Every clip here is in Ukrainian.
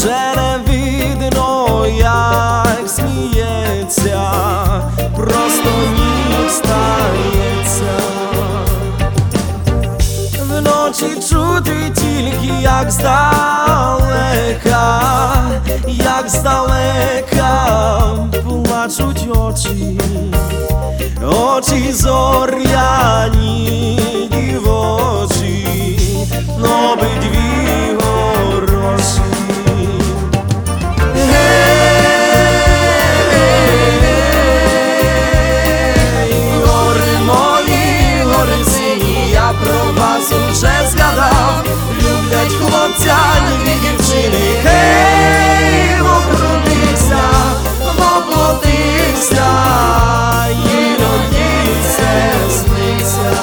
вже не видно, як сміється, просто ніч стається. Вночі чути тільки, як здалека плачуть очі, очі зоряні дівочі, обидві хороші. Гори мої, гори сині, я про вас уже згадав, люблять хлопця і дівчини. Гей, окрутися, воплотися, іноді це сниться.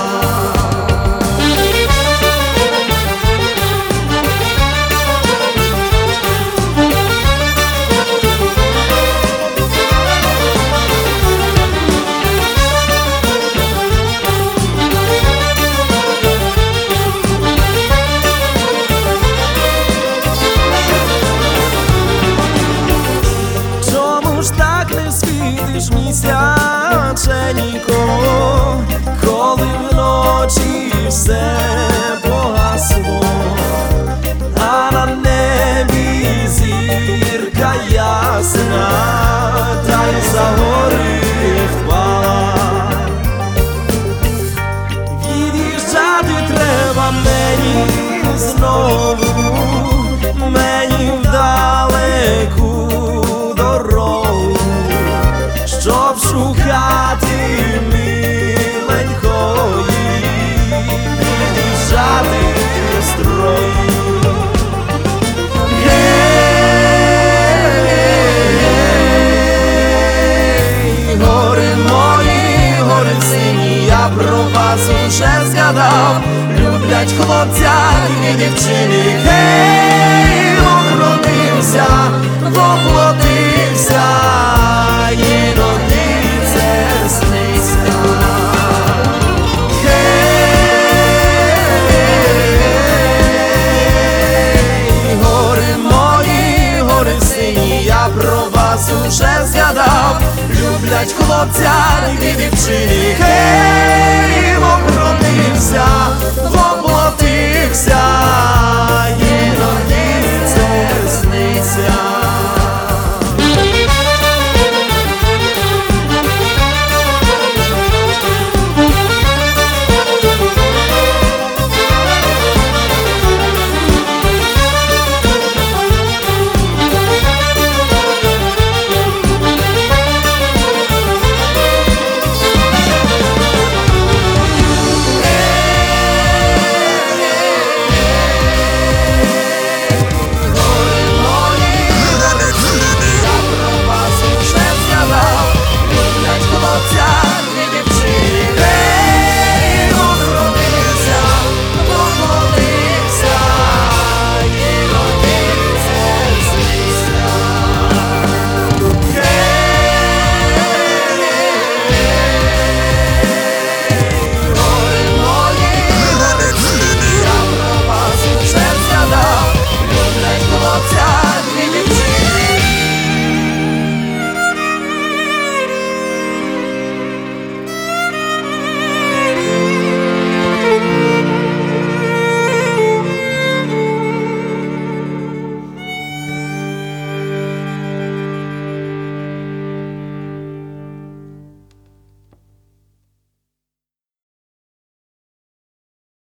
Світиш місяченько, коли вночі все погасло, а на небі зірка ясна, та й за гори впала. Від'їжджати треба мені знову, мені вдалеку дорогу, щоб шукати миленької, під'їжджати строї. Гей, гори мої, гори сині, я про вас уже згадав, люблять хлопця і дівчини. Гей, охротився, воплотився.